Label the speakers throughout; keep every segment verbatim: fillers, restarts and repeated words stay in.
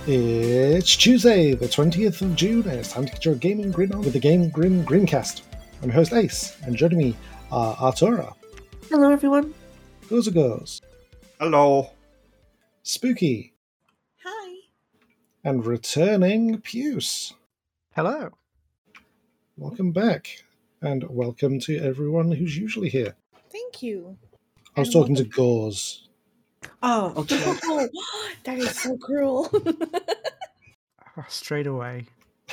Speaker 1: It's Tuesday, the twentieth of June, and it's time to get your gaming grin on with the Game Grin Grincast. I'm your host Ace, and joining me are Artura.
Speaker 2: Hello, everyone.
Speaker 1: Goes Goes.
Speaker 3: Hello.
Speaker 1: Spooky.
Speaker 4: Hi.
Speaker 1: And returning Puce.
Speaker 5: Hello.
Speaker 1: Welcome back, and welcome to everyone who's usually here.
Speaker 4: Thank you.
Speaker 1: I was
Speaker 4: And
Speaker 1: talking to
Speaker 4: welcome-
Speaker 1: Gauze.
Speaker 2: Oh, okay.
Speaker 4: Oh, that is so cruel.
Speaker 5: Oh, straight away.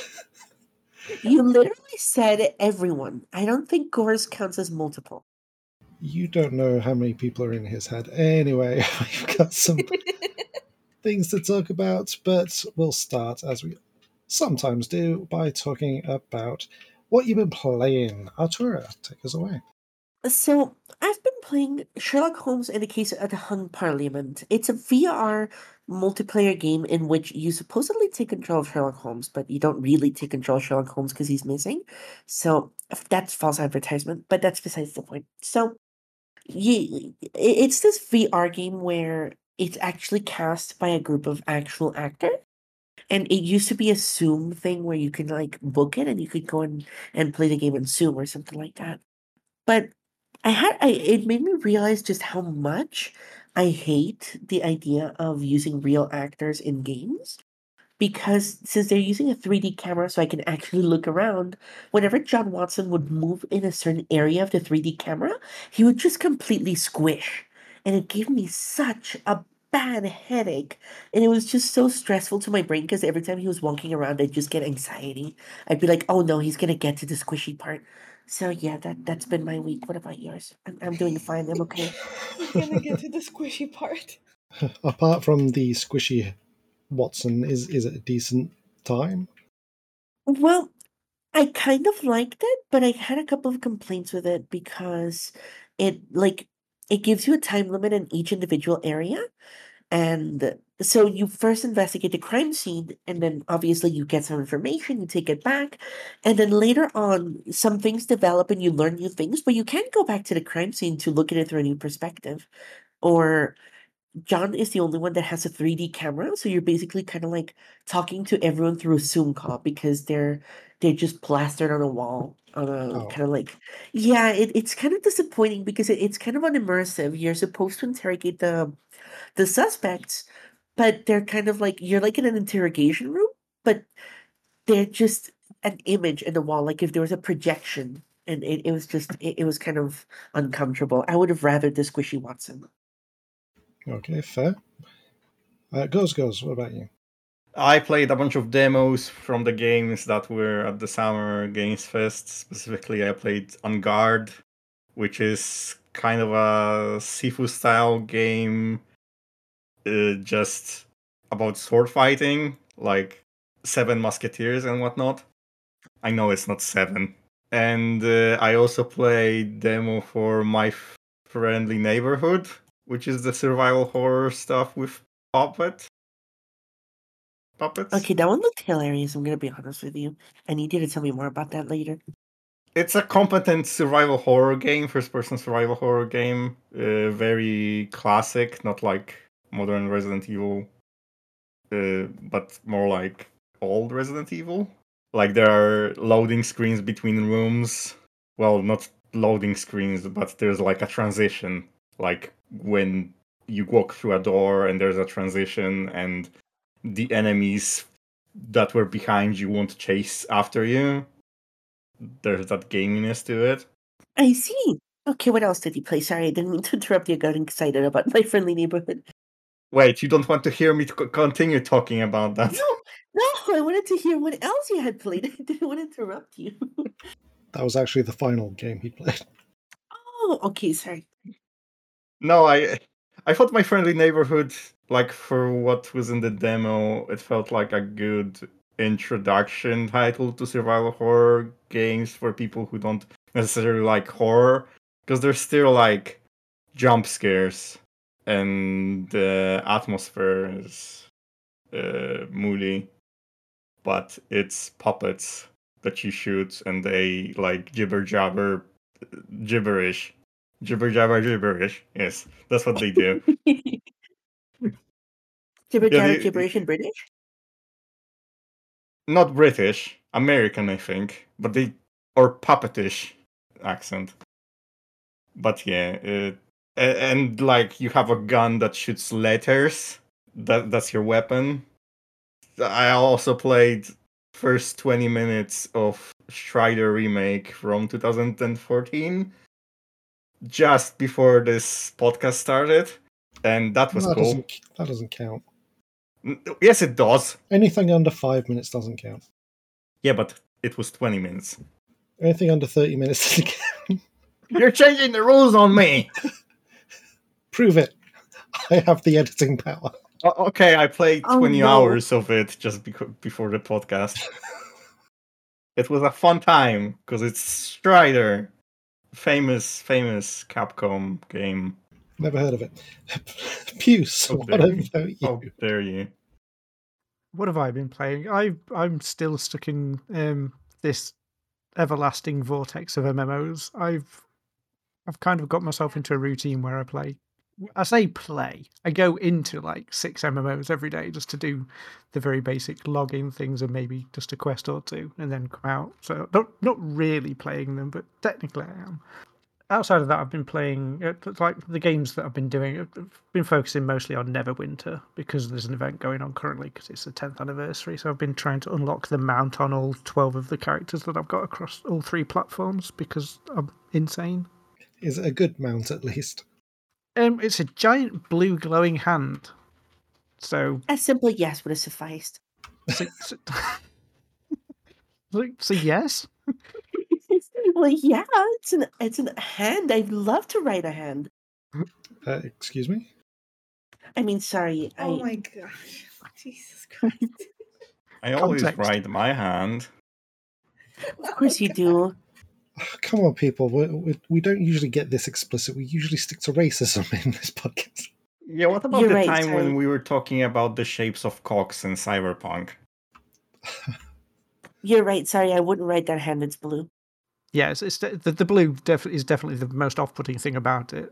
Speaker 2: You literally said everyone. I don't think Gores counts as multiple.
Speaker 1: You don't know how many people are in his head. Anyway, we've got some things to talk about, but we'll start, as we sometimes do, by talking about what you've been playing. Artura, take us away.
Speaker 2: So, I've been playing Sherlock Holmes and the Case at the Hung Parliament. It's a V R multiplayer game in which you supposedly take control of Sherlock Holmes, but you don't really take control of Sherlock Holmes because he's missing. So, that's false advertisement, but that's besides the point. So, you, it's this V R game where it's actually cast by a group of actual actors. And it used to be a Zoom thing where you can like book it and you could go and, and play the game in Zoom or something like that. But I had I it made me realize just how much I hate the idea of using real actors in games. Because since they're using a three D camera so I can actually look around, whenever John Watson would move in a certain area of the three D camera, he would just completely squish. And it gave me such a bad headache. And it was just so stressful to my brain because every time he was walking around, I'd just get anxiety. I'd be like, oh no, he's gonna get to the squishy part. So yeah, that, that's been my week. What about yours? I'm, I'm doing fine. I'm okay.
Speaker 4: He's gonna get to the squishy part.
Speaker 1: Apart from the squishy Watson, is is it a decent time?
Speaker 2: Well, I kind of liked it, but I had a couple of complaints with it because it like it gives you a time limit in each individual area. And so you first investigate the crime scene, and then obviously you get some information, you take it back, and then later on, some things develop and you learn new things, but you can't go back to the crime scene to look at it through a new perspective. Or John is the only one that has a three D camera, so you're basically kind of like talking to everyone through a Zoom call because they're they're just plastered on a wall on a
Speaker 1: Oh.
Speaker 2: kind of like yeah, it, it's kind of disappointing because it, it's kind of unimmersive. You're supposed to interrogate the the suspects, but they're kind of like you're like in an interrogation room, but they're just an image in the wall. Like if there was a projection, and it, it was just it, it was kind of uncomfortable. I would have rathered the squishy Watson.
Speaker 1: Okay, fair. Uh, goes, goes. What about you?
Speaker 3: I played a bunch of demos from the games that were at the Summer Games Fest. Specifically, I played On Guard, which is kind of a Sifu style game, uh, just about sword fighting, like Seven Musketeers and whatnot. I know it's not seven. And uh, I also played demo for My Friendly Neighborhood, which is the survival horror stuff with Puppet. Puppets.
Speaker 2: Okay, that one looked hilarious. I'm gonna be honest with you. I need you to tell me more about that later.
Speaker 3: It's a competent survival horror game, first-person survival horror game. Uh, very classic, not like modern Resident Evil, uh, but more like old Resident Evil. Like there are loading screens between rooms. Well, not loading screens, but there's like a transition. Like when you walk through a door and there's a transition and the enemies that were behind you won't chase after you. There's that gaminess to it.
Speaker 2: I see. Okay, what else did you play? Sorry, I didn't mean to interrupt you. I got excited about My Friendly Neighborhood.
Speaker 3: Wait, you don't want to hear me to continue talking about that?
Speaker 2: No, no, I wanted to hear what else you had played. I didn't want to interrupt you.
Speaker 1: That was actually the final game he played.
Speaker 2: Oh, okay, sorry.
Speaker 3: No, I I thought My Friendly Neighborhood, like for what was in the demo, it felt like a good introduction title to survival horror games for people who don't necessarily like horror, because there's still like jump scares and the atmosphere is uh, moody, but it's puppets that you shoot and they like jibber jabber gibberish. Jibber jabber gibberish. Yes, that's what they do.
Speaker 2: Gibber
Speaker 3: Yeah,
Speaker 2: jabber
Speaker 3: the-
Speaker 2: gibberish in British?
Speaker 3: not British, American, I think, but they or puppetish accent. But yeah, uh, and, and like you have a gun that shoots letters. That that's your weapon. I also played first twenty minutes of Strider remake from two thousand fourteen, just before this podcast started, and that was
Speaker 1: that
Speaker 3: cool.
Speaker 1: doesn't that doesn't count.
Speaker 3: N- Yes, it does.
Speaker 1: Anything under five minutes doesn't count.
Speaker 3: Yeah, but it was twenty minutes.
Speaker 1: Anything under thirty minutes doesn't count.
Speaker 3: You're changing the rules on me.
Speaker 1: Prove it. I have the editing power.
Speaker 3: O- okay, I played
Speaker 2: Oh,
Speaker 3: twenty
Speaker 2: no.
Speaker 3: hours of it just beco- before the podcast. It was a fun time because it's Strider, famous, famous Capcom game.
Speaker 1: Never heard of it. Puce,
Speaker 3: How
Speaker 1: what
Speaker 3: dare you.
Speaker 1: about you?
Speaker 3: How dare you?
Speaker 5: What have I been playing? I I'm still stuck in um, this everlasting vortex of M M Os. I've I've kind of got myself into a routine where I play. I say play. I go into like six M M Os every day just to do the very basic login things and maybe just a quest or two, and then come out. So not not really playing them, but technically I am. Outside of that, I've been playing uh, like the games that I've been doing. I've been focusing mostly on Neverwinter because there's an event going on currently because it's the tenth anniversary. So I've been trying to unlock the mount on all twelve of the characters that I've got across all three platforms because I'm insane.
Speaker 1: Is it a good mount at least?
Speaker 5: Um, it's a giant blue glowing hand. So,
Speaker 2: A simple yes would have sufficed.
Speaker 5: so, so, so, so yes.
Speaker 2: Well, yeah, it's an it's an hand. I'd love to write a hand.
Speaker 1: Uh, excuse me?
Speaker 2: I mean, sorry.
Speaker 4: Oh
Speaker 2: I
Speaker 4: my gosh. Jesus Christ.
Speaker 3: I always
Speaker 5: Context.
Speaker 3: write my hand.
Speaker 2: of course you do.
Speaker 1: Oh, come on, people. We, we, we don't usually get this explicit. We usually stick to racism in this podcast.
Speaker 3: Yeah, what about
Speaker 2: You're
Speaker 3: the
Speaker 2: right,
Speaker 3: time
Speaker 2: sorry.
Speaker 3: when we were talking about the shapes of cocks in Cyberpunk?
Speaker 2: You're right. Sorry, I wouldn't write that hand. It's blue.
Speaker 5: Yeah, it's, it's the the blue def- is definitely the most off-putting thing about it.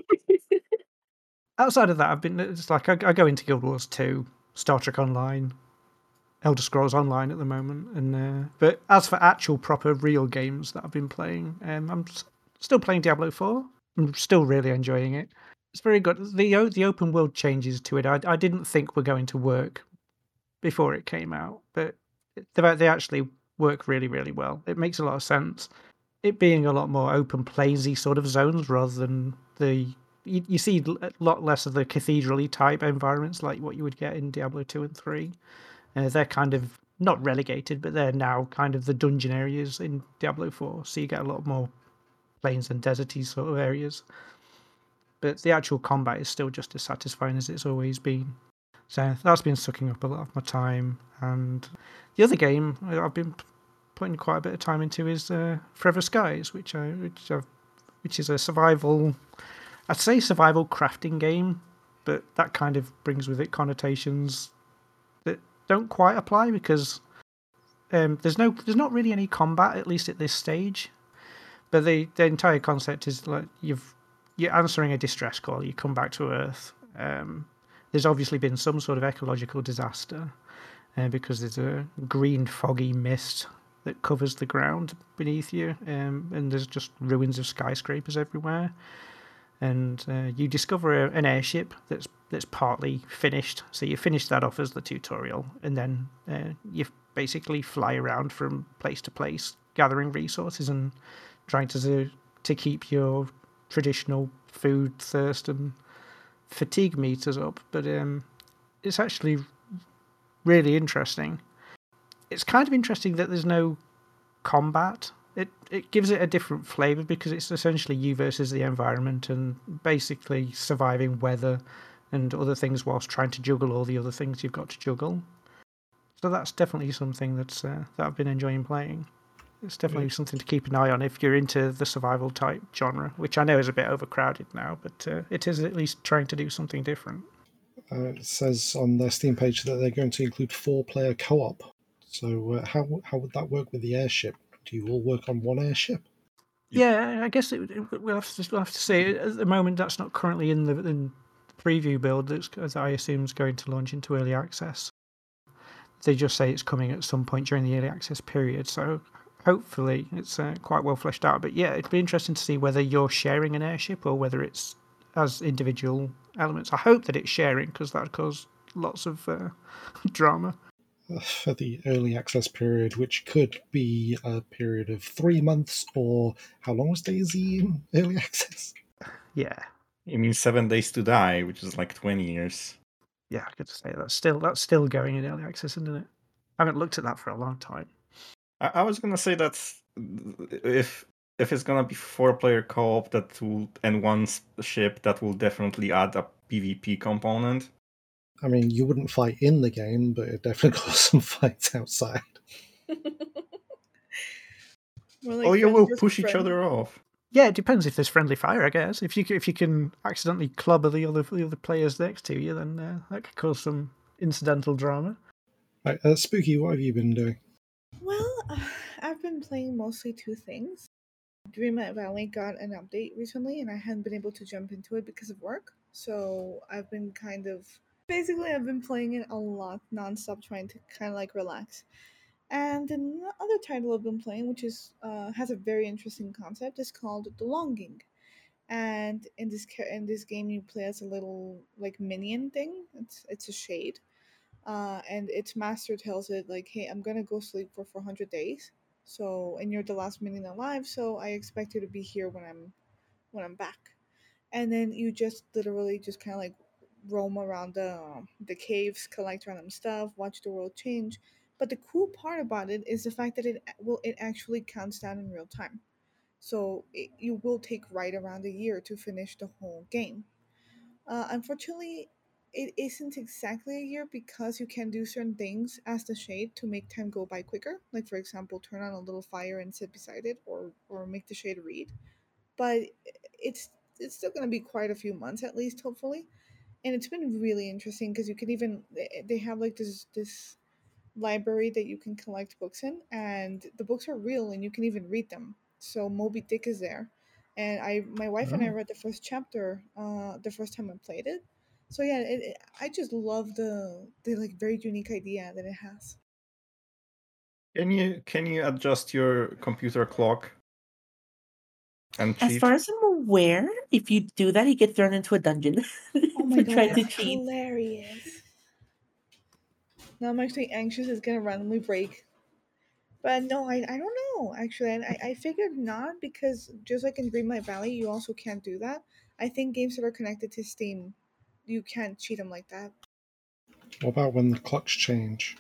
Speaker 5: Outside of that, I've been it's like I, I go into Guild Wars two, Star Trek Online, Elder Scrolls Online at the moment, and uh, but as for actual proper real games that I've been playing, um, I'm s- still playing Diablo four. I'm still really enjoying it. It's very good. The o- the open world changes to it. I I didn't think were going to work before it came out, but they they actually work really really well. It makes a lot of sense. It being a lot more open playsy sort of zones rather than the you, you see a lot less of the cathedral-y type environments like what you would get in Diablo two and three. Uh, they're kind of not relegated, but they're now kind of the dungeon areas in Diablo four. So you get a lot more plains and deserty sort of areas. But the actual combat is still just as satisfying as it's always been. So that's been sucking up a lot of my time. And the other game I've been putting quite a bit of time into is uh, Forever Skies, which I which I've, which is a survival. I'd say survival crafting game, but that kind of brings with it connotations that don't quite apply because um, there's no there's not really any combat, at least at this stage. But the the entire concept is like you've you're answering a distress call. You come back to Earth. Um, there's obviously been some sort of ecological disaster uh, because there's a green foggy mist that covers the ground beneath you, um, and there's just ruins of skyscrapers everywhere. And uh, you discover a, an airship that's that's partly finished. So you finish that off as the tutorial, and then uh, you basically fly around from place to place, gathering resources and trying to to keep your traditional food, thirst, and fatigue meters up. But um, it's actually really interesting. It's kind of interesting that there's no combat. It it gives it a different flavour because it's essentially you versus the environment and basically surviving weather and other things whilst trying to juggle all the other things you've got to juggle. So that's definitely something that's uh, that I've been enjoying playing. It's definitely
Speaker 1: Yeah.
Speaker 5: something to keep an eye on if you're into the survival type genre, which I know is a bit overcrowded now, but uh, it is at least trying to do something different.
Speaker 1: Uh, it says on their Steam page that they're going to include four-player co-op. So uh, how how would that work with the airship? Do you all work on one airship?
Speaker 5: Yeah, I guess it, it, we'll have to we'll have to see. At the moment, that's not currently in the in the preview build. That's as I assume is going to launch into early access. they just say it's coming at some point during the early access period. So hopefully it's uh, quite well fleshed out. But yeah, it'd be interesting to see whether you're sharing an airship or whether it's as individual elements. I hope that it's sharing, because that would cause lots of uh, drama.
Speaker 1: For the early access period, which could be a period of three months, or how long was DayZ in early access?
Speaker 5: Yeah.
Speaker 3: You mean Seven Days to Die, which is like twenty years.
Speaker 5: Yeah, I could say that's still that's still going in early access, isn't it? I haven't looked at that for a long time.
Speaker 3: I, I was gonna say that if if it's gonna be four player co-op, that will and one ship, that will definitely add a PvP component.
Speaker 1: I mean, you wouldn't fight in the game, but it definitely got some fights outside.
Speaker 4: More like
Speaker 3: Oh, you
Speaker 4: friend
Speaker 3: will
Speaker 4: versus
Speaker 3: push each
Speaker 4: friend.
Speaker 3: other off.
Speaker 5: Yeah, it depends if there's friendly fire, I guess. If you c- if you can accidentally clobber the other the other players next to you, then uh, that could cause some incidental drama.
Speaker 1: Right, uh, Spooky, what have you been doing?
Speaker 4: Well, uh, I've been playing mostly two things. Dreamlight Valley got an update recently, and I hadn't been able to jump into it because of work. So I've been kind of basically I've been playing it a lot nonstop, trying to kind of like relax. And another title I've been playing, which is uh, has a very interesting concept, is called The Longing. And in this ca- in this game, you play as a little like minion thing. It's it's a shade, uh, and its master tells it like, "Hey, I'm gonna go sleep for four hundred days. So, and you're the last minion alive. So I expect you to be here when I'm when I'm back." And then you just literally just kind of like roam around the the caves, collect random stuff, watch the world change. But the cool part about it is the fact that it will it actually counts down in real time. So it, you will take right around a year to finish the whole game. Uh, unfortunately, it isn't exactly a year because you can do certain things as the shade to make time go by quicker. Like for example, turn on a little fire and sit beside it, or or make the shade read. But it's it's still going to be quite a few months at least, hopefully. And it's been really interesting because you can even they they have like this this library that you can collect books in, and the books are real and you can even read them. So Moby Dick is there, and I my wife and I
Speaker 1: Oh.
Speaker 4: read the first chapter uh the first time I played it. So yeah, it, it, I just love the the like very unique idea that it has.
Speaker 3: Can you can you adjust your computer clock and
Speaker 2: As
Speaker 3: cheat?
Speaker 2: far as I'm aware, if you do that, you get thrown into a dungeon
Speaker 4: Oh my
Speaker 2: to
Speaker 4: god,
Speaker 2: try to
Speaker 4: that's
Speaker 2: cheat.
Speaker 4: hilarious. Now I'm actually anxious it's gonna randomly break. But no, I, I don't know actually. And I, I figured not, because just like in Greenlight Valley, you also can't do that. I think games that are connected to Steam, you can't cheat them like that.
Speaker 1: What about when the clocks change?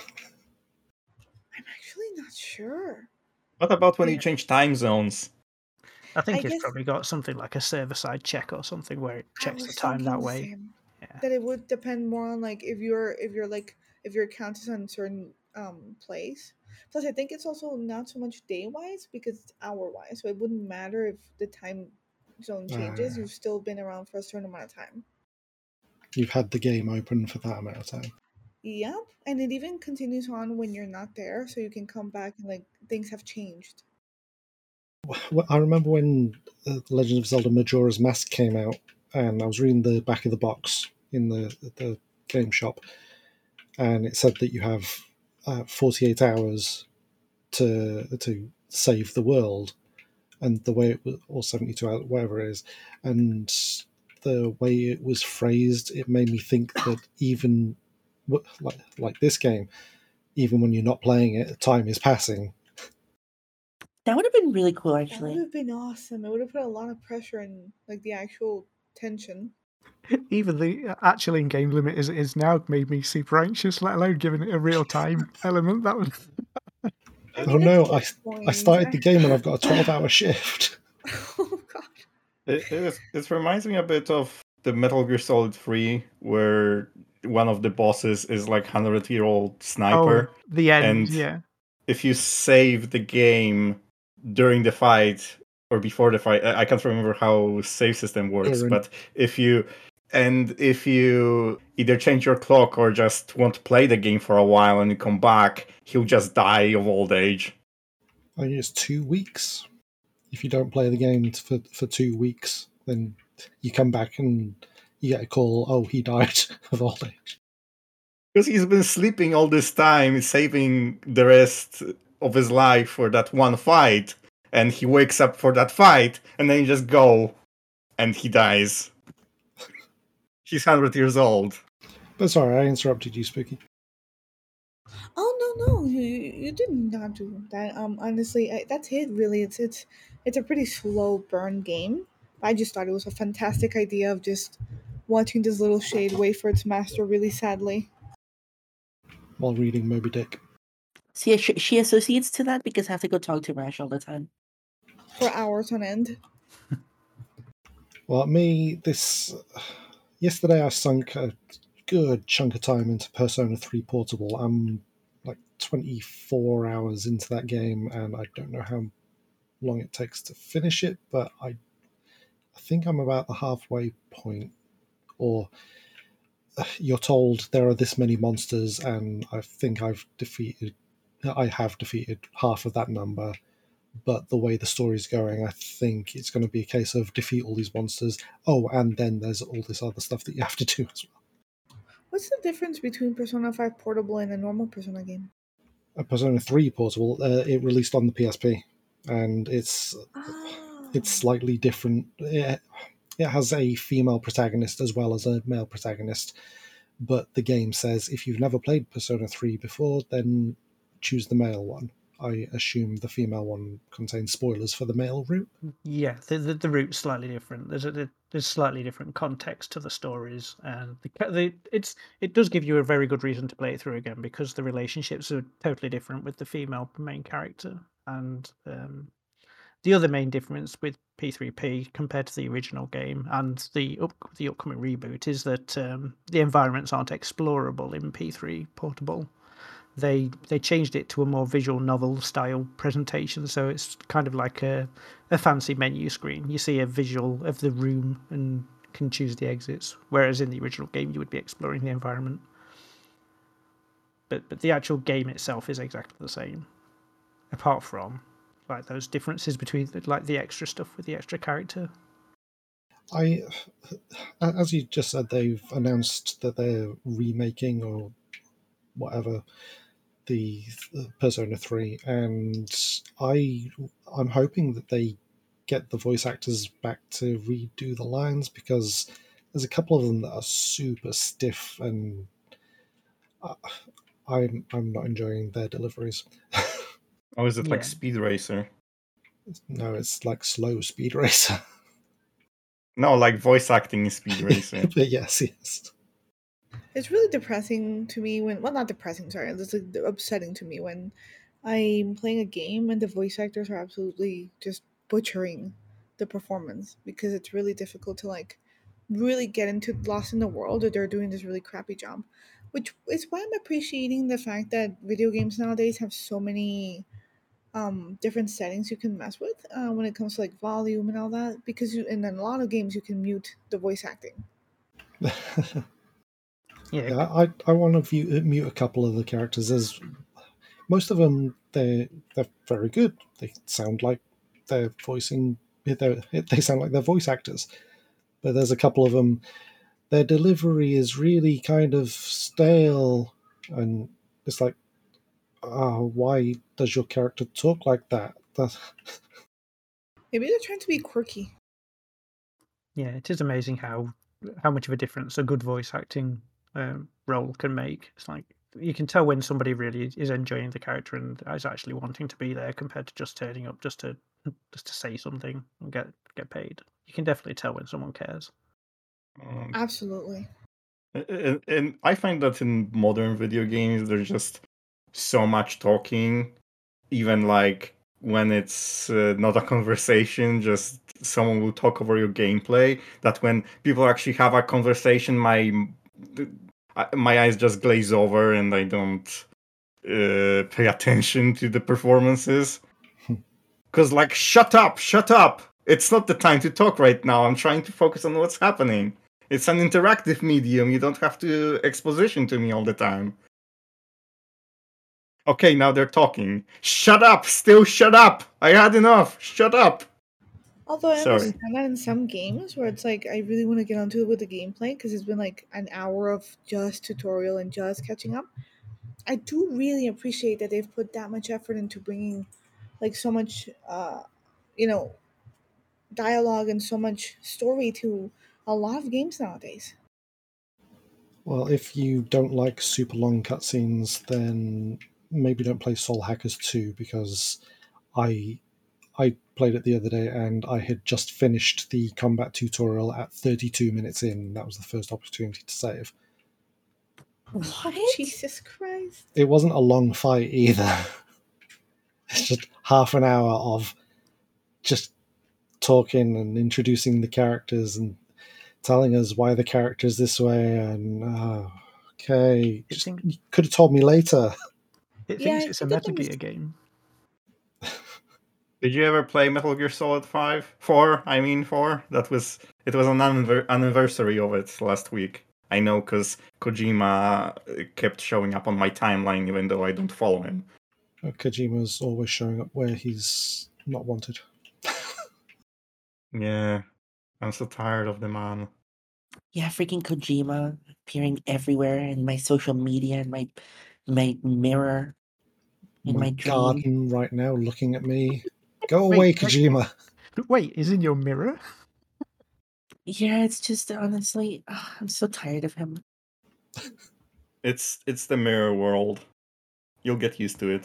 Speaker 4: I'm actually not sure.
Speaker 3: What about when you
Speaker 4: Yeah.
Speaker 3: change time zones?
Speaker 5: I think
Speaker 4: I
Speaker 5: it's
Speaker 4: guess
Speaker 5: probably got something like a server-side check or something where it
Speaker 4: I
Speaker 5: checks the
Speaker 4: was
Speaker 5: time
Speaker 4: thinking
Speaker 5: that
Speaker 4: the
Speaker 5: way.
Speaker 4: same.
Speaker 5: Yeah.
Speaker 4: That it would depend more on like if you're if you're like if your account is on a certain um place. Plus, I think it's also not so much day wise because it's hour wise, so it wouldn't matter if the time zone changes.
Speaker 1: Uh,
Speaker 4: You've still been around for a certain amount of time.
Speaker 1: You've had the game open for that amount of time.
Speaker 4: Yep, and it even continues on when you're not there, so you can come back and like things have changed.
Speaker 1: Well, I remember when uh, Legend of Zelda Majora's Mask came out, and I was reading the back of the box in the the game shop, and it said that you have uh, forty-eight hours to to save the world, and the way it was, or seventy-two hours, whatever it is, and the way it was phrased, it made me think that even w- like like this game, even when you're not playing it, time is passing.
Speaker 2: That would have been really cool,
Speaker 4: That would
Speaker 2: actually.
Speaker 4: have been awesome. It would have put a lot of pressure in like the actual tension.
Speaker 5: Even the actual in-game limit as it is now made me super anxious, let alone giving it a real-time element. That was...
Speaker 4: I
Speaker 1: Oh
Speaker 4: mean, that's
Speaker 1: no,
Speaker 4: a good
Speaker 1: I
Speaker 4: point.
Speaker 1: I started the game and I've got a twelve-hour shift.
Speaker 4: Oh god.
Speaker 3: It, it, is, it reminds me a bit of the Metal Gear Solid three, where one of the bosses is like hundred-year-old sniper.
Speaker 5: Oh, the end,
Speaker 3: and
Speaker 5: yeah.
Speaker 3: if you save the game during the fight or before the fight, I I can't remember how save system works,
Speaker 1: During.
Speaker 3: but if you and if you either change your clock or just want to play the game for a while and you come back, he'll just die of old age.
Speaker 1: I think it's two weeks. If you don't play the game for for two weeks, then you come back and you get a call. Oh, he died of old age.
Speaker 3: Because he's been sleeping all this time, saving the rest of his life for that one fight, and he wakes up for that fight, and then you just go, and he dies. He's one hundred years old.
Speaker 1: But sorry, I interrupted you, Spooky.
Speaker 4: Oh no, no, you you you did not do that. Um, honestly, I, that's it. Really, it's it's it's a pretty slow burn game. I just thought it was a fantastic idea of just watching this little shade wait for its master really sadly.
Speaker 1: While reading Moby Dick.
Speaker 2: See, she, she associates to that because I have to go talk to Rash all the time.
Speaker 4: For hours on end.
Speaker 1: Well, me, this... Yesterday I sunk a good chunk of time into Persona three Portable. I'm like twenty-four hours into that game, and I don't know how long it takes to finish it, but I, I think I'm about the halfway point. Or uh, you're told there are this many monsters, and I think I've defeated... I have defeated half of that number, but the way the story's going, I think it's going to be a case of defeat all these monsters. Oh, and then there's all this other stuff that you have to do as well.
Speaker 4: What's the difference between Persona five Portable and a normal Persona game?
Speaker 1: A Persona three Portable, uh, it released on the P S P, and it's
Speaker 4: Oh.
Speaker 1: it's slightly different. It, it has a female protagonist as well as a male protagonist, but the game says if you've never played Persona three before, then choose the male one. I assume the female one contains spoilers for the male route.
Speaker 5: Yeah, the the, the route's slightly different. There's a there's slightly different context to the stories, and the, the it's it does give you a very good reason to play it through again because the relationships are totally different with the female main character. And um, the other main difference with P three P compared to the original game and the up, the upcoming reboot is that um, the environments aren't explorable in P three Portable. They they changed it to a more visual novel style presentation, so it's kind of like a, a fancy menu screen. You see a visual of the room and can choose the exits, whereas in the original game you would be exploring the environment. But but the actual game itself is exactly the same, apart from like those differences between like the extra stuff with the extra character.
Speaker 1: I, as you just said, they've announced that they're remaking or whatever the Persona three, and I I'm hoping that they get the voice actors back to redo the lines, because there's a couple of them that are super stiff, and I, I'm I'm not enjoying their deliveries.
Speaker 3: Or is it like
Speaker 5: Yeah.
Speaker 3: Speed Racer?
Speaker 1: No, it's like slow Speed Racer.
Speaker 3: No, like voice acting in Speed Racer.
Speaker 1: But yes, yes.
Speaker 4: It's really depressing to me when, well, not depressing, sorry, it's like upsetting to me when I'm playing a game and the voice actors are absolutely just butchering the performance, because it's really difficult to like really get into lost in the world, or they're doing this really crappy job, which is why I'm appreciating the fact that video games nowadays have so many um different settings you can mess with uh, when it comes to like volume and all that, because you, in a lot of games you can mute the voice acting.
Speaker 5: Yeah,
Speaker 1: Yeah, I I want to view, mute a couple of the characters. As most of them, they they're very good. They sound like they're voicing. They're, they sound like they're voice actors. But there's a couple of them. Their delivery is really kind of stale, and it's like, oh, why does your character talk like that? That
Speaker 4: Maybe they're trying to be quirky.
Speaker 5: yeah, it is amazing how how much of a difference a good voice acting um, role can make. It's like you can tell when somebody really is enjoying the character and is actually wanting to be there, compared to just turning up just to just to say something and get get paid. You can definitely tell when someone cares.
Speaker 3: Um,
Speaker 4: Absolutely.
Speaker 3: and, and I find that in modern video games, there's just so much talking, even like when it's uh, not a conversation, just someone will talk over your gameplay, that when people actually have a conversation, my my eyes just glaze over and I don't uh, pay attention to the performances. Because, like, shut up, shut up! It's not the time to talk right now. I'm trying to focus on what's happening. It's an interactive medium. You don't have to exposition to me all the time. Okay, now they're talking. Shut up! Still shut up! I had enough! Shut up!
Speaker 4: Although I
Speaker 3: Sorry.
Speaker 4: understand that in some games where it's like I really want to get onto it with the gameplay because it's been like an hour of just tutorial and just catching up. I do really appreciate that they've put that much effort into bringing like so much, uh, you know, dialogue and so much story to a lot of games nowadays.
Speaker 1: Well, if you don't like super long cutscenes, then maybe don't play Soul Hackers two, because I I played it the other day and I had just finished the combat tutorial at thirty-two minutes in. That was the first opportunity to save.
Speaker 2: What?
Speaker 4: Jesus Christ.
Speaker 1: It wasn't a long fight either. It's just half an hour of just talking and introducing the characters and telling us why the character's this way, and uh, okay,
Speaker 5: It
Speaker 1: just,
Speaker 5: think-
Speaker 1: you could have told me later.
Speaker 5: It
Speaker 4: Yeah,
Speaker 5: thinks
Speaker 4: I
Speaker 5: it's a
Speaker 4: think that
Speaker 5: Metal
Speaker 4: was-
Speaker 5: Gear game.
Speaker 3: Did you ever play Metal Gear Solid five? four, I mean four? That was it was an anniver- anniversary of it last week. I know because Kojima uh, kept showing up on my timeline even though I don't follow him.
Speaker 1: Kojima's always showing up where he's not wanted.
Speaker 3: Yeah. I'm so tired of the man.
Speaker 2: Yeah, freaking Kojima appearing everywhere in my social media, in my my mirror, in my,
Speaker 1: My
Speaker 2: dream.
Speaker 1: garden right now looking at me. Go
Speaker 5: Wait,
Speaker 1: away,
Speaker 5: wait.
Speaker 1: Kojima.
Speaker 5: Wait, is in your mirror?
Speaker 2: Yeah, it's just honestly, ugh, I'm so tired of him.
Speaker 3: It's it's the mirror world. You'll get used to it.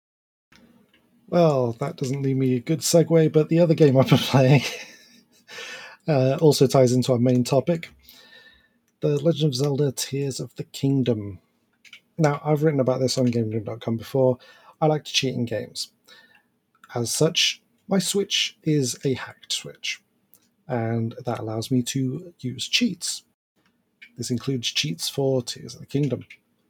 Speaker 1: Well, that doesn't leave me a good segue, but the other game I've been playing uh, also ties into our main topic, The Legend of Zelda Tears of the Kingdom. Now, I've written about this on GameDream dot com before. I like to cheat in games. As such, my Switch is a hacked Switch, and that allows me to use cheats. This includes cheats for Tears of the Kingdom.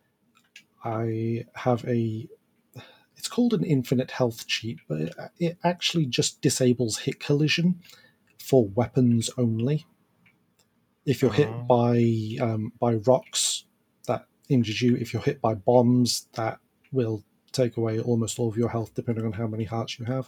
Speaker 1: I have a... It's called an infinite health cheat, but it, it actually just disables hit collision for weapons only. If you're hit
Speaker 3: Oh.
Speaker 1: by um, by rocks, that injures you. If you're hit by bombs, that will take away almost all of your health, depending on how many hearts you have.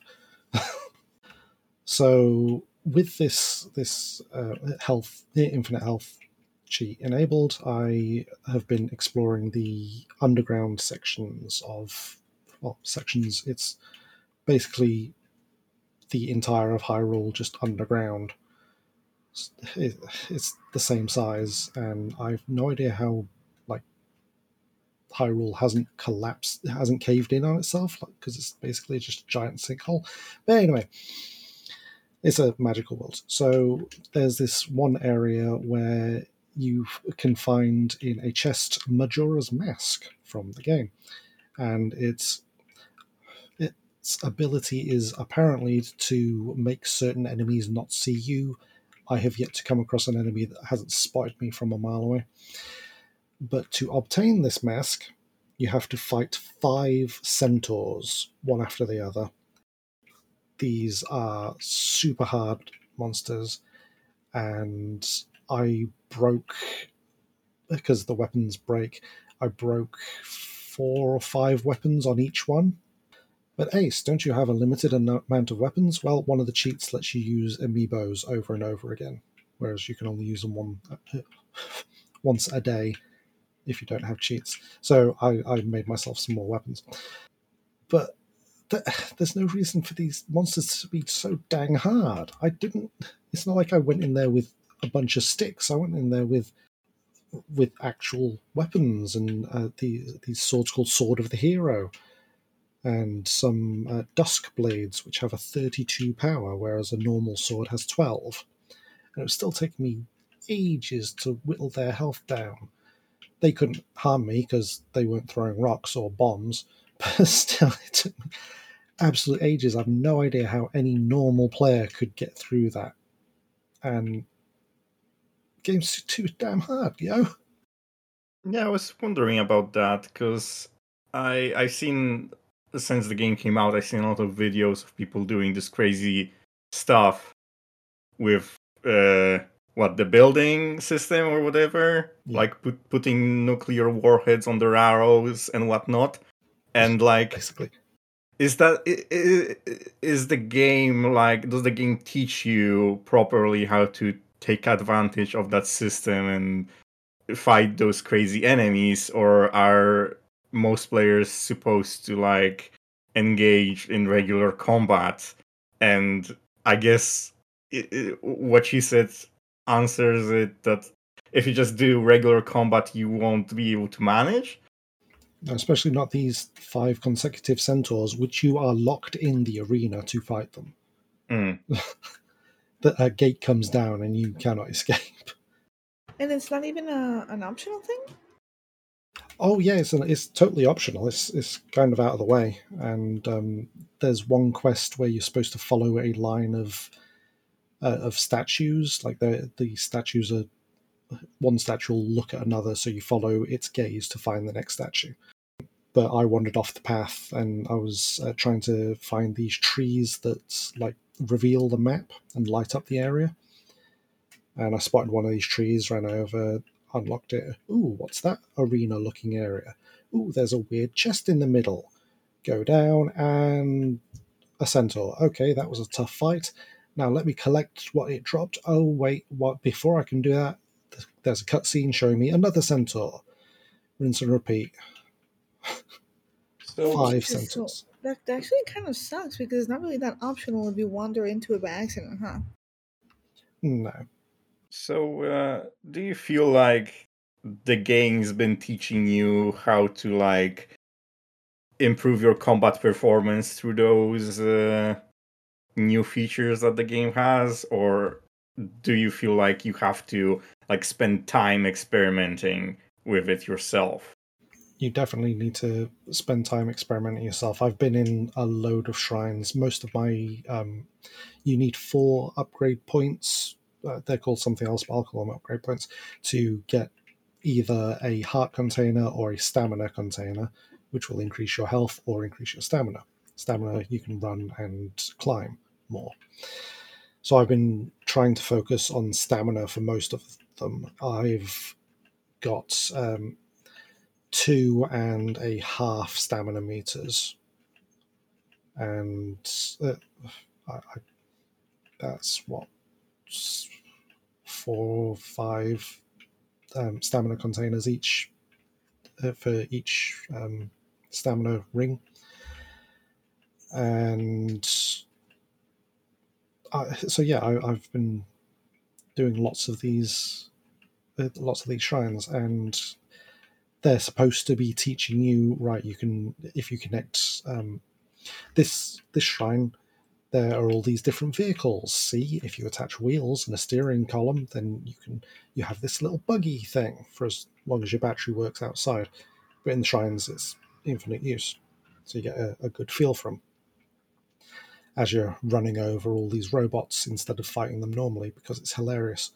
Speaker 1: So with this this uh, health infinite health cheat enabled, I have been exploring the underground sections of well sections. It's basically the entire of Hyrule just underground. It, it's the same size, and I've no idea how like Hyrule hasn't collapsed, hasn't caved in on itself, because like, it's basically just a giant sinkhole. But anyway, it's a magical world. So there's this one area where you can find in a chest Majora's Mask from the game, and it's its ability is apparently to make certain enemies not see you. I have yet to come across an enemy that hasn't spotted me from a mile away. But to obtain this mask, you have to fight five centaurs, one after the other. These are super hard monsters, and I broke, because the weapons break, I broke four or five weapons on each one. But Ace, don't you have a limited amount of weapons? Well, one of the cheats lets you use amiibos over and over again, whereas you can only use them one once a day if you don't have cheats. So I, I made myself some more weapons. But th- there's no reason for these monsters to be so dang hard. I didn't... It's not like I went in there with a bunch of sticks. I went in there with with actual weapons, and uh, these, these swords called Sword of the Hero, and some uh, dusk blades, which have a thirty-two power, whereas a normal sword has twelve. And it was still taking me ages to whittle their health down. They couldn't harm me because they weren't throwing rocks or bombs, but still, it took me absolute ages. I've no idea how any normal player could get through that. And the game's too damn hard, you know?
Speaker 3: Yeah, I was wondering about that because I I've seen since the game came out, I've seen a lot of videos of people doing this crazy stuff with uh what the building system or whatever,
Speaker 1: Yeah.
Speaker 3: like put, putting nuclear warheads on their arrows and whatnot, and like
Speaker 1: Basically.
Speaker 3: is that i- i- is the game like does the game teach you properly how to take advantage of that system and fight those crazy enemies, or are most players supposed to like engage in regular combat? And I guess i i what she said answers it, that if you just do regular combat you won't be able to manage.
Speaker 1: Especially not these five consecutive centaurs, which you are locked in the arena to fight them.
Speaker 3: Mm.
Speaker 1: The a gate comes down and you cannot escape.
Speaker 4: And it's not even a, an optional thing?
Speaker 1: Oh yeah, it's, an, it's totally optional. It's it's kind of out of the way. And um, there's one quest where you're supposed to follow a line of uh, of statues. Like the the statues are one statue will look at another, so you follow its gaze to find the next statue. But I wandered off the path, and I was uh, trying to find these trees that like reveal the map and light up the area. And I spotted one of these trees, ran over, unlocked it. Ooh, what's that arena-looking area? Ooh, there's a weird chest in the middle. Go down, and a centaur. Okay, that was a tough fight. Now let me collect what it dropped. Oh wait, what? Before I can do that, there's a cutscene showing me another centaur. Rinse and repeat.
Speaker 3: So
Speaker 1: Five
Speaker 4: Jesus, so
Speaker 1: centaurs.
Speaker 4: that, that actually kind of sucks because it's not really that optional if you wander into it by accident, huh?
Speaker 1: No.
Speaker 3: So, uh, do you feel like the game's been teaching you how to like improve your combat performance through those uh, new features that the game has, or do you feel like you have to like spend time experimenting with it yourself?
Speaker 1: You definitely need to spend time experimenting yourself. I've been in a load of shrines. Most of my, um, you need four upgrade points. Uh, they're called something else, but I'll call them upgrade points to get either a heart container or a stamina container, which will increase your health or increase your stamina. Stamina, you can run and climb more. So I've been trying to focus on stamina for most of them. I've got um, two and a half stamina meters, and uh, I, I, that's what four, five um, stamina containers each uh, for each um, stamina ring, and I, so yeah, I, I've been doing lots of these, uh, lots of these shrines, and they're supposed to be teaching you, right, you can, if you connect um, this this shrine, there are all these different vehicles. See, if you attach wheels and a steering column, then you can you have this little buggy thing for as long as your battery works outside. But in the shrines, it's infinite use, so you get a, a good feel for them as you're running over all these robots instead of fighting them normally, because it's hilarious.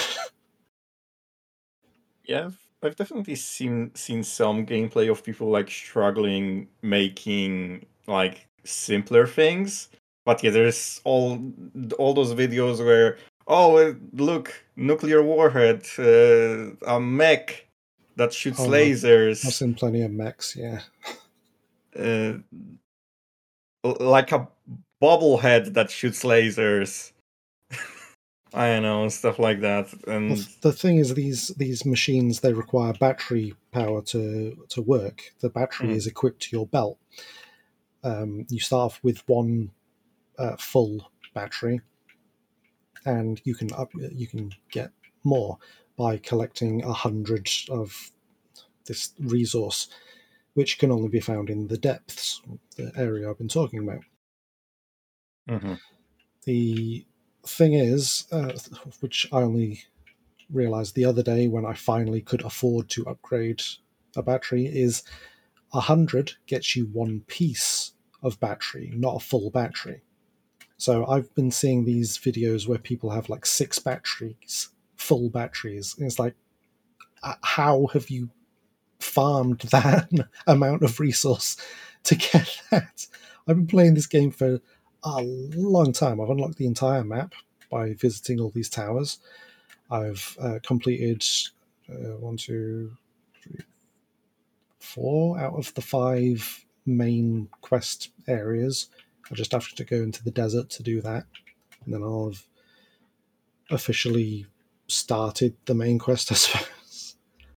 Speaker 3: Yeah, I've, I've definitely seen seen some gameplay of people like struggling making like simpler things. But yeah, there's all all those videos where, oh uh, look, nuclear warhead, uh, a mech that shoots
Speaker 1: Oh, I've, I've
Speaker 3: lasers,
Speaker 1: seen plenty of mechs, yeah.
Speaker 3: uh, l- like a bobblehead that shoots lasers. I don't know, stuff like that.
Speaker 1: Well,
Speaker 3: And
Speaker 1: the thing is, these these machines, they require battery power to to work. The battery
Speaker 3: Mm.
Speaker 1: is equipped to your belt. Um, you start off with one uh, full battery, and you can up you can get more by collecting a hundred of this resource, which can only be found in the depths, the area I've been talking about.
Speaker 3: Mhm.
Speaker 1: The thing is, uh, which I only realized the other day when I finally could afford to upgrade a battery, is a hundred gets you one piece of battery, not a full battery. So I've been seeing these videos where people have like six batteries, full batteries, and it's like, uh, how have you farmed that amount of resource to get that? I've been playing this game for a long time. I've unlocked the entire map by visiting all these towers. I've uh, completed uh, one, two, three, four out of the five main quest areas. I just have to go into the desert to do that, and then I'll have officially started the main quest, I suppose.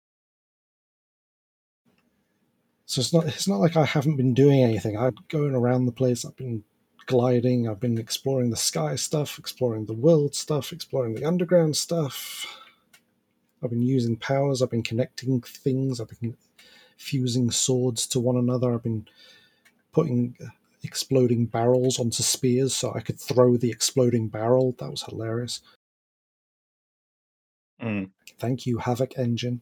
Speaker 1: So it's not it's not like I haven't been doing anything. I'm going around the place. I've been gliding. I've been exploring the sky stuff, exploring the world stuff, exploring the underground stuff. I've been using powers. I've been connecting things. I've been fusing swords to one another. I've been putting exploding barrels onto spears so I could throw the exploding barrel. That was hilarious.
Speaker 3: Mm.
Speaker 1: Thank you, Havoc Engine.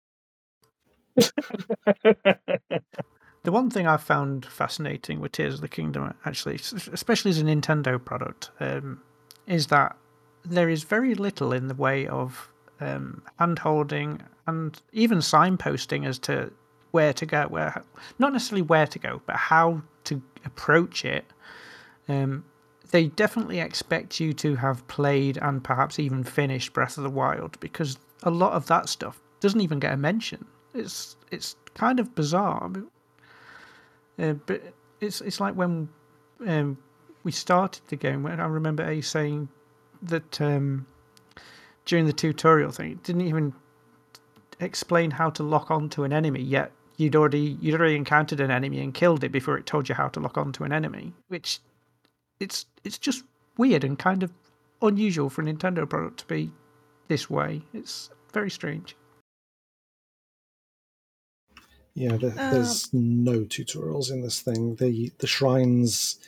Speaker 5: The one thing I've found fascinating with Tears of the Kingdom, actually, especially as a Nintendo product, um, is that there is very little in the way of um, hand-holding and even signposting as to where to go, where not necessarily where to go, but how to approach it. Um, they definitely expect you to have played and perhaps even finished Breath of the Wild, because a lot of that stuff doesn't even get a mention. It's it's kind of bizarre. Uh, but it's it's like when um, we started the game, when I remember Ace saying that um, during the tutorial thing, it didn't even explain how to lock onto an enemy, yet you'd already you'd already encountered an enemy and killed it before it told you how to lock onto an enemy, which it's it's just weird and kind of unusual for a Nintendo product to be this way. It's very strange.
Speaker 1: Yeah, there,
Speaker 4: Um,
Speaker 1: there's no tutorials in this thing. The the shrines,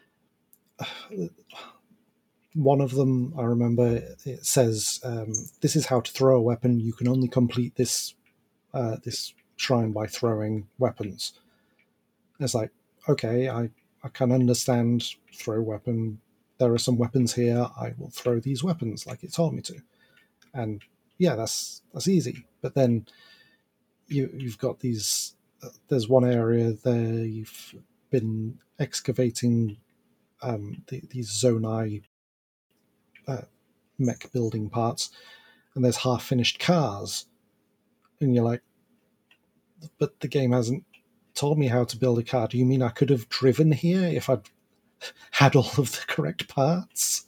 Speaker 1: one of them, I remember, it says, um, this is how to throw a weapon. You can only complete this uh, this shrine by throwing weapons. It's like, okay, I, I can understand throw weapon. There are some weapons here. I will throw these weapons like it told me to. And yeah, that's that's easy. But then you, you've got these... There's one area there you've been excavating um, the, these Zonai uh, mech building parts, and there's half-finished cars, and you're like, but the game hasn't told me how to build a car. Do you mean I could have driven here if I'd had all of the correct parts?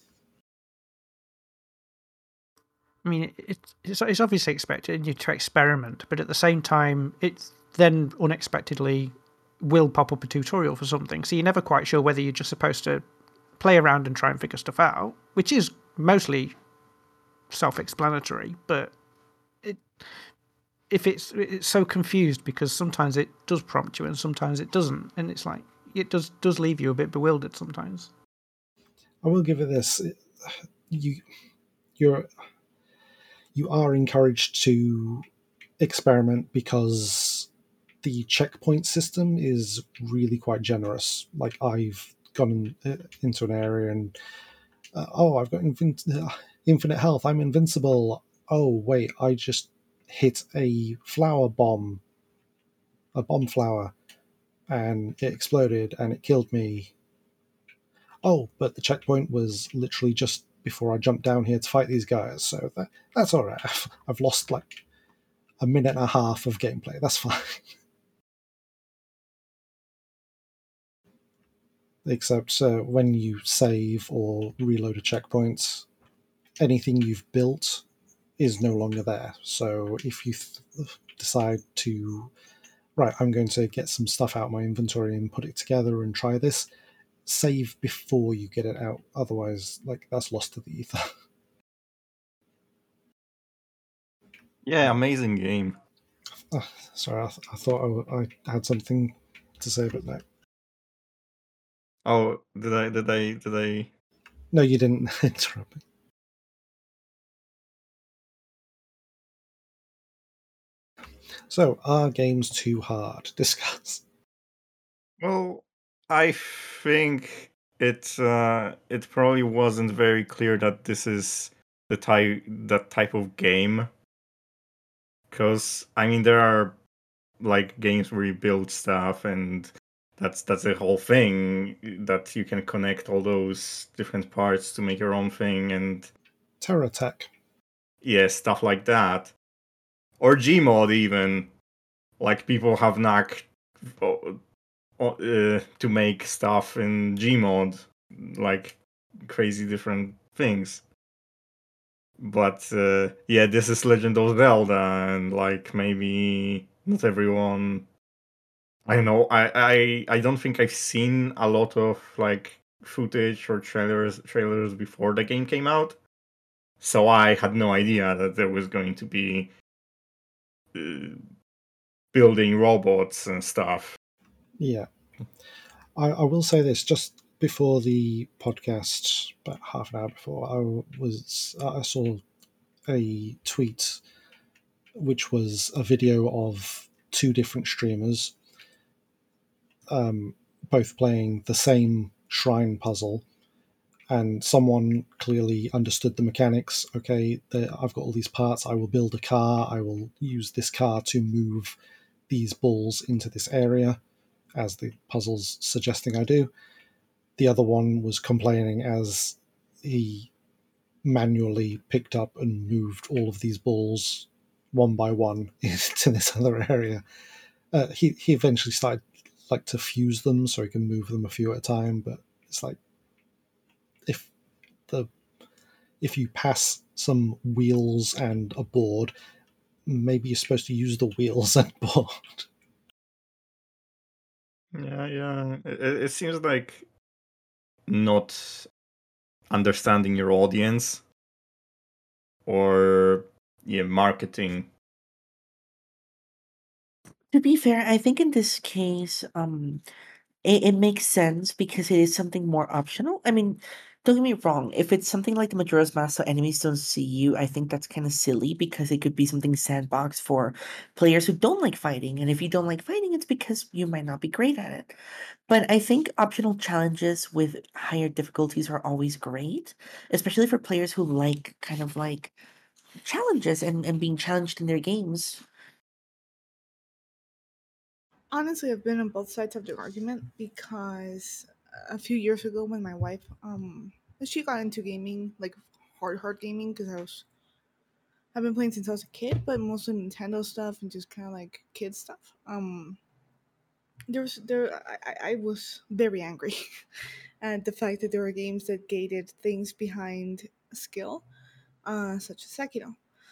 Speaker 5: I mean, it, it's, it's obviously expected you to experiment, but at the same time, it's then unexpectedly will pop up a tutorial for something, so you're never quite sure whether you're just supposed to play around and try and figure stuff out, which is mostly self-explanatory, but it if it's it's so confused because sometimes it does prompt you and sometimes it doesn't, and it's like it does does leave you a bit bewildered sometimes.
Speaker 1: I will give it this: you you're you are encouraged to experiment because the checkpoint system is really quite generous. Like, I've gone in, uh, into an area and uh, oh, I've got infin- uh, infinite health. I'm invincible. Oh wait, I just hit a flower bomb, a bomb flower, and it exploded and it killed me. Oh, but the checkpoint was literally just before I jumped down here to fight these guys, so that, that's all right. I've, I've lost like a minute and a half of gameplay. That's fine. Except uh, when you save or reload a checkpoint, anything you've built is no longer there. So if you th- decide to, right, I'm going to get some stuff out of my inventory and put it together and try this, save before you get it out. Otherwise, like, that's lost to the ether.
Speaker 3: Yeah, amazing game.
Speaker 1: Oh, sorry, I, th- I thought I, I had something to say, but no.
Speaker 3: Oh, did I? Did I? Did I?
Speaker 1: No, you didn't interrupt me. So, are games too hard? Discuss.
Speaker 3: Well, I think it uh, it probably wasn't very clear that this is the type that type of game. Because I mean, there are like games where you build stuff, and that's that's the whole thing. That you can connect all those different parts to make your own thing, and
Speaker 1: Terra Tech.
Speaker 3: yeah, stuff like that. Or Gmod even. Like, people have knocked uh, to make stuff in Gmod, like crazy different things. But uh, yeah, this is Legend of Zelda, and like maybe not everyone. I don't know. I, I I don't think I've seen a lot of like footage or trailers trailers before the game came out, so I had no idea that there was going to be uh, building robots and stuff.
Speaker 1: Yeah. I, I will say this just before the podcast, about half an hour before, I was I saw a tweet which was a video of two different streamers, um, both playing the same shrine puzzle, and someone clearly understood the mechanics. Okay, the, I've got all these parts. I will build a car. I will use this car to move these balls into this area, as the puzzle's suggesting I do. The other one was complaining as he manually picked up and moved all of these balls one by one into this other area. Uh, he he eventually started like to fuse them so he can move them a few at a time, but it's like if the if you pass some wheels and a board, maybe you're supposed to use the wheels and board.
Speaker 3: Yeah, yeah. It, it seems like not understanding your audience or yeah, marketing.
Speaker 2: To be fair, I think in this case, um, it, it makes sense because it is something more optional. I mean, don't get me wrong, if it's something like the Majora's Mask so enemies don't see you, I think that's kind of silly because it could be something sandbox for players who don't like fighting. And if you don't like fighting, it's because you might not be great at it. But I think optional challenges with higher difficulties are always great, especially for players who like kind of like challenges and, and being challenged in their games.
Speaker 4: Honestly, I've been on both sides of the argument because a few years ago, when my wife, um, she got into gaming, like hard, hard gaming, because I was, I've been playing since I was a kid, but mostly Nintendo stuff and just kind of like kid stuff. Um, there was there, I, I I was very angry at the fact that there were games that gated things behind skill, uh, such as Sekiro.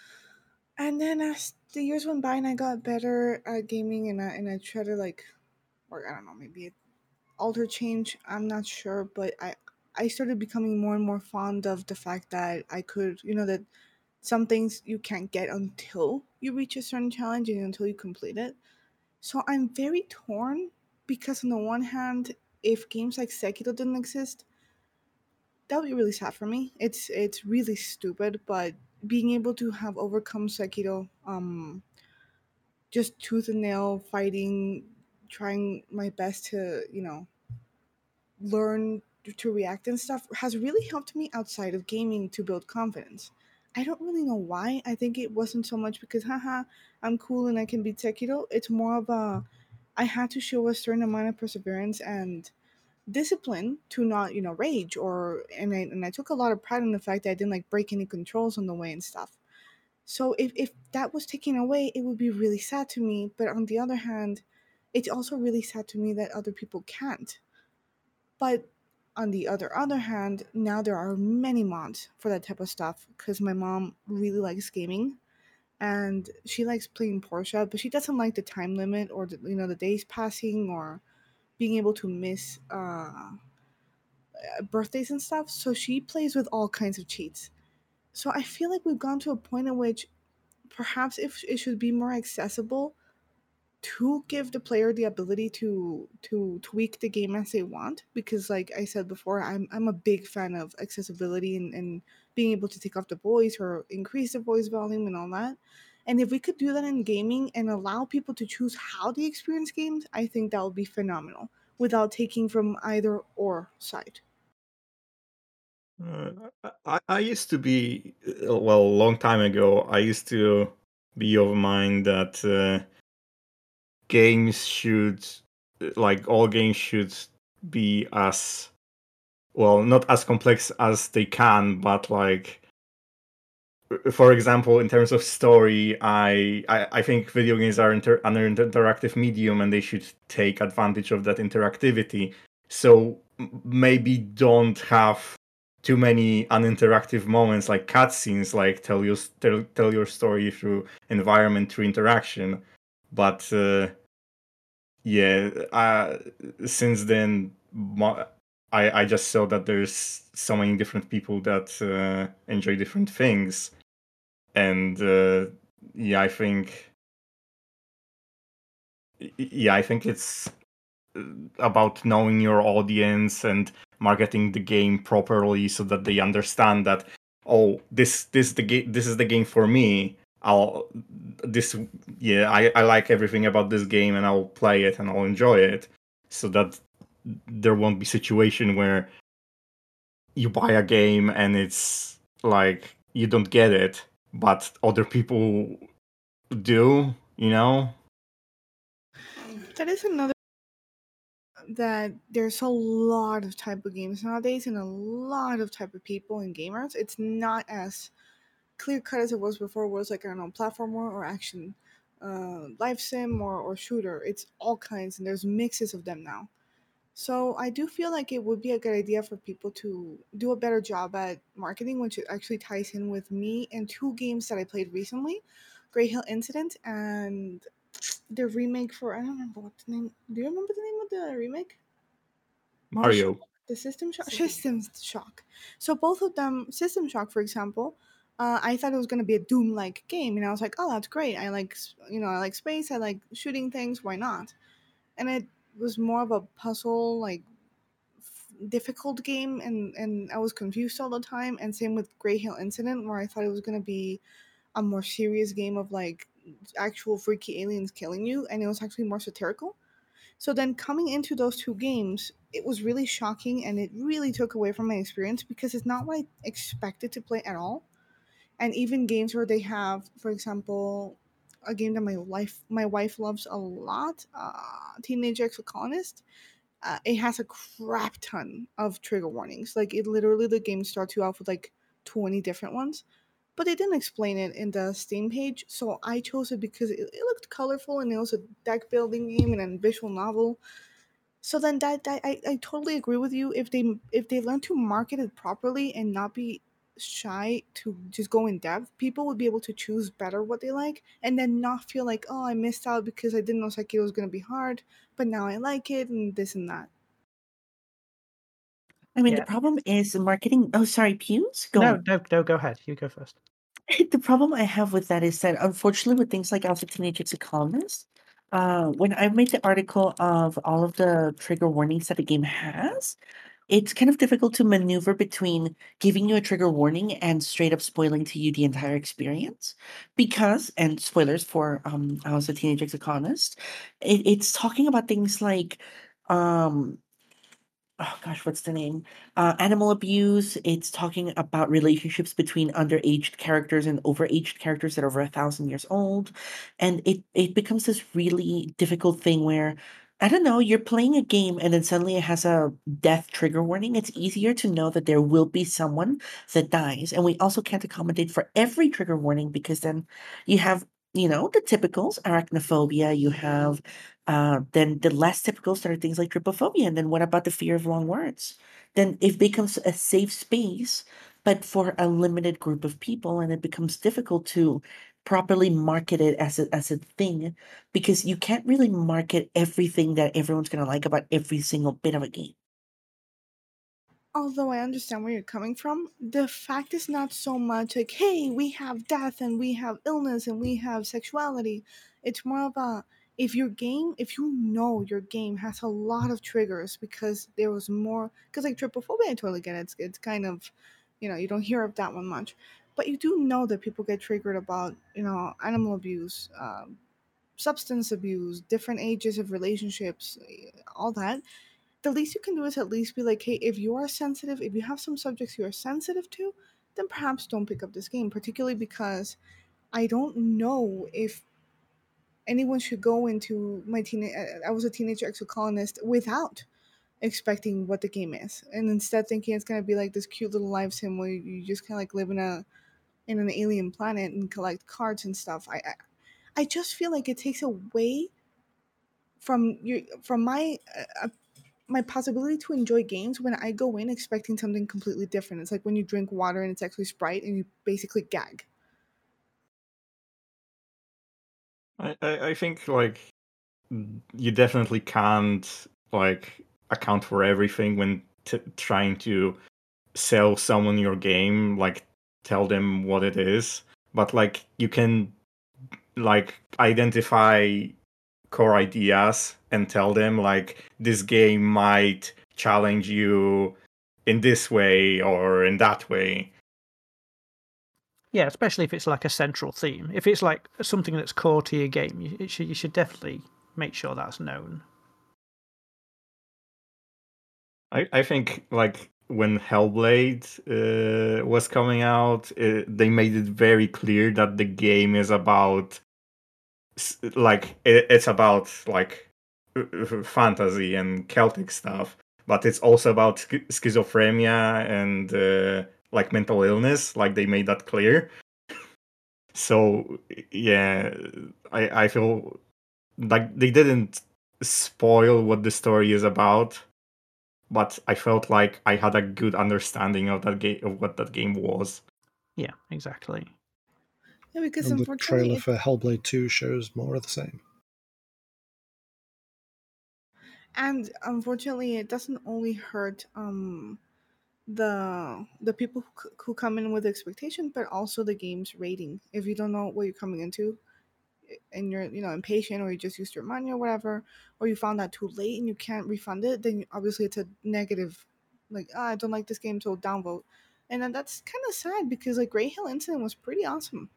Speaker 4: And then as the years went by and I got better at gaming and I, and I tried to like, or I don't know, maybe alter change, I'm not sure, but I I started becoming more and more fond of the fact that I could, you know, that some things you can't get until you reach a certain challenge and until you complete it. So I'm very torn because on the one hand, if games like Sekiro didn't exist, that would be really sad for me. It's it's really stupid, but being able to have overcome Sekiro, um, just tooth and nail fighting, trying my best to, you know, learn to react and stuff has really helped me outside of gaming to build confidence. I don't really know why. I think it wasn't so much because haha, I'm cool and I can beat Sekiro. It's more of a I had to show a certain amount of perseverance and discipline to not, you know, rage or and I and I took a lot of pride in the fact that I didn't like break any controls on the way and stuff. So if, if that was taken away, it would be really sad to me. But on the other hand, it's also really sad to me that other people can't. But on the other other hand, now there are many mods for that type of stuff because my mom really likes gaming and she likes playing Porsche, but she doesn't like the time limit or the, you know, the days passing or being able to miss uh, birthdays and stuff. So she plays with all kinds of cheats. So I feel like we've gone to a point in which perhaps if it should be more accessible to give the player the ability to to tweak the game as they want, because like I said before, i'm i'm a big fan of accessibility and, and being able to take off the voice or increase the voice volume and all that. And if we could do that in gaming and allow people to choose how they experience games, I think that would be phenomenal without taking from either or side.
Speaker 3: Uh, I, I used to be, uh, well, a long time ago, I used to be of mind that uh, games should, like, all games should be as, well, not as complex as they can, but, like, for example, in terms of story, I I, I think video games are inter- an interactive medium, and they should take advantage of that interactivity. So m- maybe don't have too many uninteractive moments like cutscenes, like tell your tell, tell your story through environment, through interaction. But uh, yeah, uh, since then, mo- I I just saw that there's so many different people that uh, enjoy different things, and uh, yeah, I think y- yeah, I think it's uh, about knowing your audience and marketing the game properly so that they understand that, oh, this this the game this is the game for me. I'll this yeah, I, I like everything about this game, and I'll play it and I'll enjoy it, so that there won't be situation where you buy a game and it's like you don't get it, but other people do, you know?
Speaker 4: That is another that there's a lot of type of games nowadays and a lot of type of people and gamers. It's not as clear cut as it was before. It was like, I don't know, platformer or action, uh, life sim or, or shooter. It's all kinds, and there's mixes of them now. So I do feel like it would be a good idea for people to do a better job at marketing, which actually ties in with me and two games that I played recently, Grey Hill Incident and the remake for, I don't remember what the name. Do you remember the name of the remake? The shock,
Speaker 3: Mario.
Speaker 4: the System Shock, System Shock. So both of them, System Shock, for example, uh, I thought it was going to be a Doom-like game, and I was like, oh, that's great. I like, s- you know, I like space. I like shooting things. Why not? And it was more of a puzzle, like f- difficult game, and and I was confused all the time. And same with Grey Hill Incident, where I thought it was going to be a more serious game of like actual freaky aliens killing you, and it was actually more satirical. So then coming into those two games, it was really shocking, and it really took away from my experience because it's not what I expected to play at all. And even games where they have, for example, a game that my wife my wife loves a lot, uh, Teenage Exocolonist. Uh, it has a crap ton of trigger warnings. Like, it literally, the game starts you off with like twenty different ones, but they didn't explain it in the Steam page. So I chose it because it, it looked colorful, and it was a deck building game and a visual novel. So then that, that I, I totally agree with you. If they if they learn to market it properly and not be shy to just go in depth, people would be able to choose better what they like, and then not feel like, oh, I missed out because I didn't know Sekiro was gonna be hard, but now I like it and this and that.
Speaker 2: I mean, the
Speaker 5: Yeah.
Speaker 2: problem is the marketing. Oh, sorry, Pews? Go
Speaker 5: No,
Speaker 2: on.
Speaker 5: no, no. Go ahead. You go first.
Speaker 2: The problem I have with that is that, unfortunately, with things like Alpha Teenage Exocolonist, uh, when I made the article of all of the trigger warnings that the game has, it's kind of difficult to maneuver between giving you a trigger warning and straight up spoiling to you the entire experience. Because, and spoilers for um, I was a teenage exocolonist, it, it's talking about things like, um, oh gosh, what's the name? Uh, animal abuse. It's talking about relationships between underaged characters and overaged characters that are over a thousand years old, and it it becomes this really difficult thing where, I don't know, you're playing a game and then suddenly it has a death trigger warning. It's easier to know that there will be someone that dies, and we also can't accommodate for every trigger warning because then you have, you know, the typicals, arachnophobia. You have uh, then the less typicals that are things like trypophobia. And then what about the fear of long words? Then it becomes a safe space, but for a limited group of people, and it becomes difficult to properly market it as a as a thing because you can't really market everything that everyone's gonna like about every single bit of a game.
Speaker 4: Although I understand where you're coming from, the fact is not so much like, hey, we have death and we have illness and we have sexuality. It's more of a, if your game, if you know your game has a lot of triggers because there was more, because like trypophobia, I totally get it. It's, it's kind of, you know, you don't hear of that one much. But you do know that people get triggered about, you know, animal abuse, um, substance abuse, different ages of relationships, all that. The least you can do is at least be like, hey, if you are sensitive, if you have some subjects you are sensitive to, then perhaps don't pick up this game, particularly because I don't know if anyone should go into my teen. I was a teenage exocolonist without expecting what the game is, and instead thinking it's gonna be like this cute little live sim where you just kind of like live in a in an alien planet and collect cards and stuff. I, I, I just feel like it takes away from your from my uh, my possibility to enjoy games when I go in expecting something completely different. It's like when you drink water and it's actually Sprite and you basically gag.
Speaker 3: I, I, I think like you definitely can't like account for everything when t- trying to sell someone your game, like tell them what it is. But like you can like identify core ideas and tell them like this game might challenge you in this way or in that way.
Speaker 5: Yeah, especially if it's like a central theme. If it's like something that's core to your game, you, it should, you should definitely make sure that's known.
Speaker 3: I, I think like when Hellblade uh, was coming out, uh, they made it very clear that the game is about s- like it, it's about like uh, uh, fantasy and Celtic stuff, but it's also about sch- schizophrenia and uh, like mental illness. Like they made that clear. So yeah, I I feel like they didn't spoil what the story is about, but I felt like I had a good understanding of that game of what that game was.
Speaker 5: Yeah, exactly.
Speaker 4: Yeah, because
Speaker 1: And the
Speaker 4: unfortunately,
Speaker 1: trailer
Speaker 4: it,
Speaker 1: for Hellblade two shows more of the same.
Speaker 4: and unfortunately, it doesn't only hurt um the the people who, c- who come in with expectations, but also the game's rating. If you don't know what you're coming into, and you're you know impatient, or you just used your money or whatever, or you found that too late and you can't refund it, then obviously it's a negative, like, ah, I don't like this game, so downvote. And then that's kind of sad because like Grey Hill Incident was pretty awesome.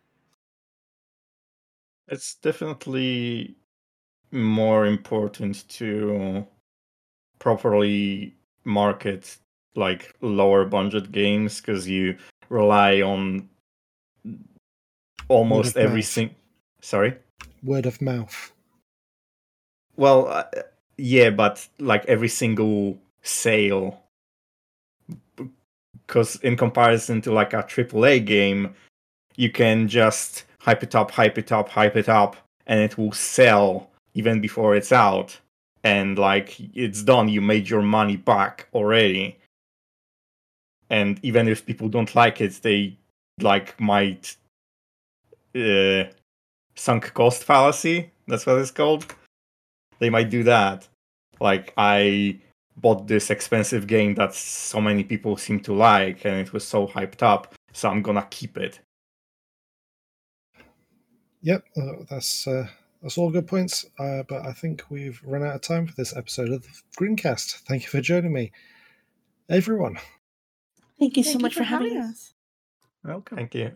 Speaker 3: It's definitely more important to properly market like lower budget games because you rely on almost
Speaker 1: of
Speaker 3: every
Speaker 1: mouth.
Speaker 3: single. Sorry.
Speaker 1: Word of mouth.
Speaker 3: Well, uh, yeah, but like every single sale, because in comparison to like a triple A game, you can just hype it up, hype it up, hype it up, and it will sell even before it's out. And like it's done, you made your money back already. And even if people don't like it, they like might uh, sunk cost fallacy. That's what it's called. They might do that. Like I bought this expensive game that so many people seem to like, and it was so hyped up, so I'm gonna keep it.
Speaker 1: Yep, uh, that's uh, that's all good points. Uh, but I think we've run out of time for this episode of the Greencast. Thank you for joining me, everyone.
Speaker 2: Thank you
Speaker 4: Thank
Speaker 2: so
Speaker 4: you
Speaker 2: much
Speaker 4: for
Speaker 2: for having
Speaker 4: having
Speaker 2: us.
Speaker 4: us.
Speaker 5: Welcome.
Speaker 3: Thank you.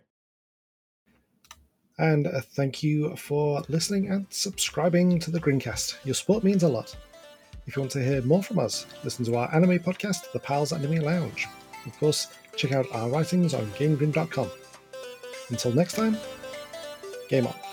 Speaker 1: And uh, thank you for listening and subscribing to the Greencast. Your support means a lot. If you want to hear more from us, listen to our anime podcast, The Pals Anime Lounge. Of course, check out our writings on game green dot com. Until next time, game on.